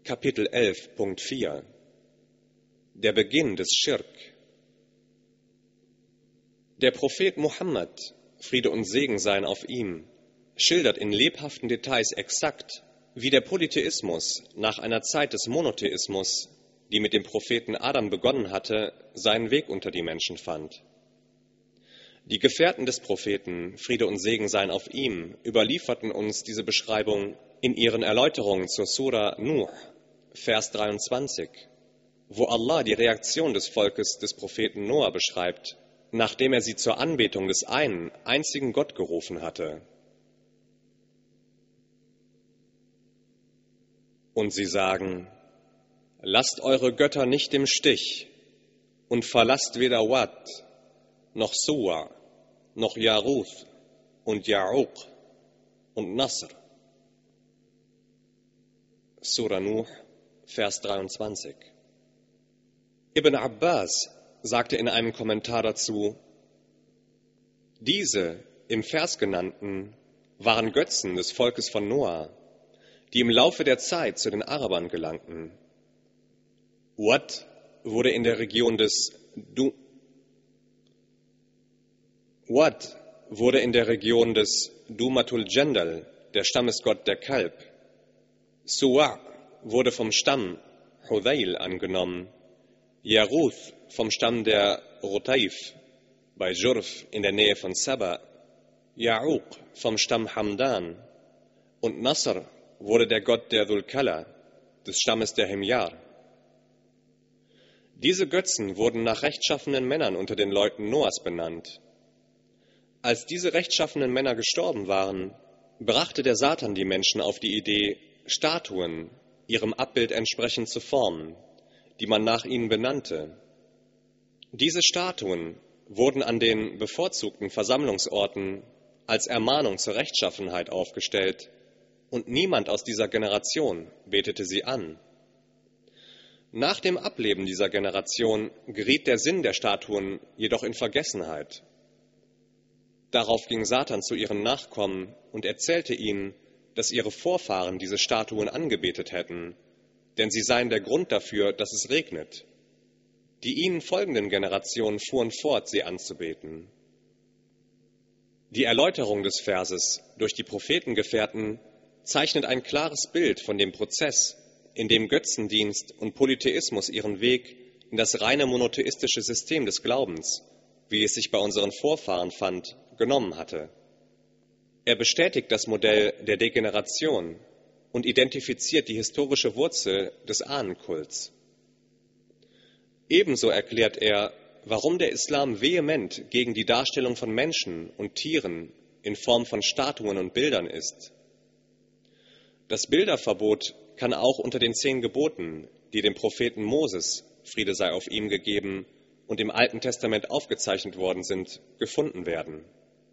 Kapitel 11, Punkt 4. Der Beginn des Schirk. Der Prophet Muhammad, Friede und Segen seien auf ihm, schildert in lebhaften Details exakt, wie der Polytheismus nach einer Zeit des Monotheismus, die mit dem Propheten Adam begonnen hatte, seinen Weg unter die Menschen fand. Die Gefährten des Propheten, Friede und Segen seien auf ihm, überlieferten uns diese Beschreibung in ihren Erläuterungen zur Sura Nuh, Vers 23, wo Allah die Reaktion des Volkes des Propheten Noah beschreibt, nachdem er sie zur Anbetung des einen, einzigen Gott gerufen hatte. Und sie sagen: Lasst eure Götter nicht im Stich und verlasst weder Wad, noch Suwa, noch Jaruth und Ja'uq und Nasr. Sura Nuh, Vers 23. Ibn Abbas sagte in einem Kommentar dazu: Diese im Vers genannten waren Götzen des Volkes von Noah, die im Laufe der Zeit zu den Arabern gelangten. Wad wurde in der Region des Dumatul Jandal, der Stammesgott der Kalb. Suwa' wurde vom Stamm Hudayl angenommen, Jaruth vom Stamm der Rutaif bei Jurf in der Nähe von Saba, Ja'uq vom Stamm Hamdan und Nasr wurde der Gott der Dhul-Kala, des Stammes der Himyar. Diese Götzen wurden nach rechtschaffenen Männern unter den Leuten Noahs benannt. Als diese rechtschaffenen Männer gestorben waren, brachte der Satan die Menschen auf die Idee, Statuen ihrem Abbild entsprechend zu formen, die man nach ihnen benannte. Diese Statuen wurden an den bevorzugten Versammlungsorten als Ermahnung zur Rechtschaffenheit aufgestellt und niemand aus dieser Generation betete sie an. Nach dem Ableben dieser Generation geriet der Sinn der Statuen jedoch in Vergessenheit. Darauf ging Satan zu ihren Nachkommen und erzählte ihnen, dass ihre Vorfahren diese Statuen angebetet hätten, denn sie seien der Grund dafür, dass es regnet. Die ihnen folgenden Generationen fuhren fort, sie anzubeten. Die Erläuterung des Verses durch die Prophetengefährten zeichnet ein klares Bild von dem Prozess, in dem Götzendienst und Polytheismus ihren Weg in das reine monotheistische System des Glaubens, wie es sich bei unseren Vorfahren fand, genommen hatte. Er bestätigt das Modell der Degeneration und identifiziert die historische Wurzel des Ahnenkults. Ebenso erklärt er, warum der Islam vehement gegen die Darstellung von Menschen und Tieren in Form von Statuen und Bildern ist. Das Bilderverbot kann auch unter den 10 Geboten, die dem Propheten Moses, Friede sei auf ihm, gegeben und im Alten Testament aufgezeichnet worden sind, gefunden werden.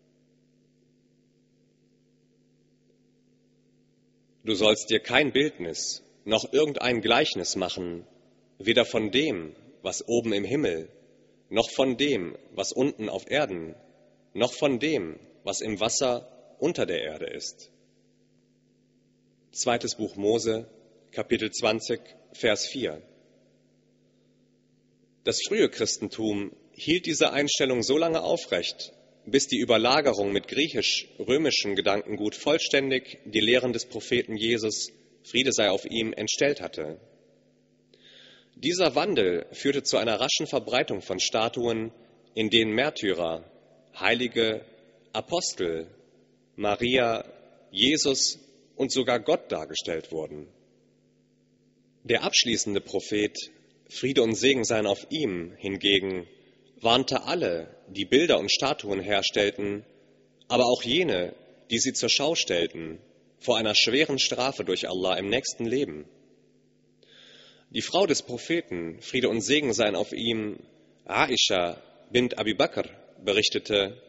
Du sollst dir kein Bildnis, noch irgendein Gleichnis machen, weder von dem, was oben im Himmel, noch von dem, was unten auf Erden, noch von dem, was im Wasser unter der Erde ist. 2. Buch Mose, Kapitel 20, Vers 4. Das frühe Christentum hielt diese Einstellung so lange aufrecht, bis die Überlagerung mit griechisch-römischen Gedankengut vollständig die Lehren des Propheten Jesus, Friede sei auf ihm, entstellt hatte. Dieser Wandel führte zu einer raschen Verbreitung von Statuen, in denen Märtyrer, Heilige, Apostel, Maria, Jesus und sogar Gott dargestellt wurden. Der abschließende Prophet, Friede und Segen seien auf ihm, hingegen, warnte alle, die Bilder und Statuen herstellten, aber auch jene, die sie zur Schau stellten, vor einer schweren Strafe durch Allah im nächsten Leben. Die Frau des Propheten, Friede und Segen seien auf ihm, Aisha bint Abi Bakr, berichtete: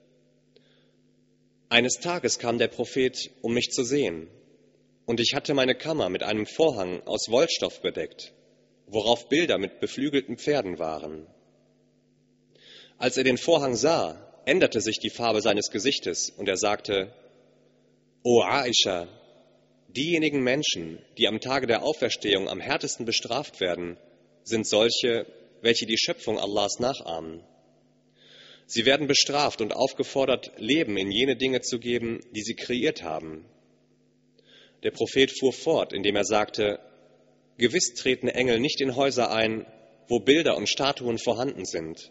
Eines Tages kam der Prophet, um mich zu sehen, und ich hatte meine Kammer mit einem Vorhang aus Wollstoff bedeckt, worauf Bilder mit beflügelten Pferden waren. Als er den Vorhang sah, änderte sich die Farbe seines Gesichtes und er sagte: O Aisha, Diejenigen Menschen, die am Tage der Auferstehung am härtesten bestraft werden, sind solche, welche die Schöpfung Allahs nachahmen. Sie werden bestraft und aufgefordert, Leben in jene Dinge zu geben, die sie kreiert haben. Der Prophet fuhr fort, indem er sagte: Gewiss treten Engel nicht in Häuser ein, wo Bilder und Statuen vorhanden sind.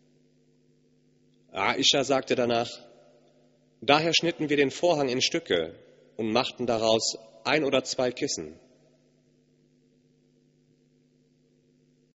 Aisha sagte danach: Daher schnitten wir den Vorhang in Stücke und machten daraus 1 oder 2 Kissen.